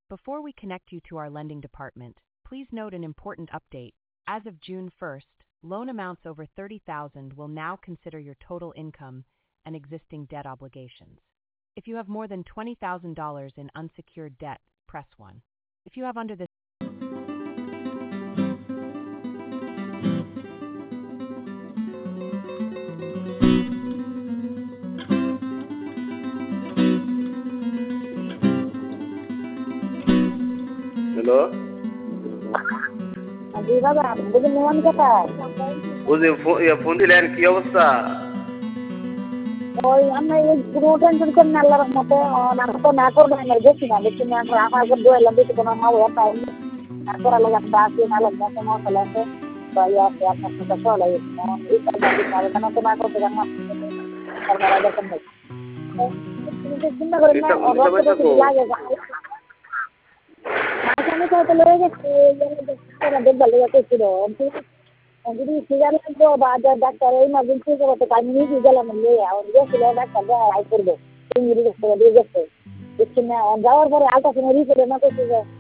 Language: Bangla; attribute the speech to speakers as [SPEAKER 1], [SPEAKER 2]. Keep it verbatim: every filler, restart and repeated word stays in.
[SPEAKER 1] Before we connect you to our lending department, please note an important update. As of June first, loan amounts over thirty thousand dollars will now consider your total income and existing debt obligations. If you have more than twenty thousand dollars in unsecured debt, press one. If you have under this
[SPEAKER 2] hello
[SPEAKER 3] জি বাবা, বুঝি মোহন কোথায়?
[SPEAKER 2] বুঝি ফোন দিলেন, কি অবস্থা?
[SPEAKER 3] ওই আমরা এই কোনো টেনশন করেন না, আল্লাহর রহমতে আমরা তো না করবো না, বেশি না বেশি না আমরা আমার ঘর দোয়াইলাম বেশি কোনো মা হওয়া পাইনি। তারপর আলো একটা আসি না লাগবে তোমার ফেলে আছে বা ইয়ে আছে আপনার সাথে চলে এই কারণে কেন তো না করতে জানো সরকার দেখেন ভাই চিন্তা করেন না লাগে মাঝখানে তো লয়ে গেছে দেখবার লেগে করছিল যদি সিগার লাগবো বা ডাক্তার ইমার্জেন্সি করতে আমি নিজে গেলাম নিয়ে গেছিল ডাক্তার আই করবো দিয়ে গেছে দেখছি না যাওয়ার পরে আলট্রাসাউন্ড রি করে না করছে যে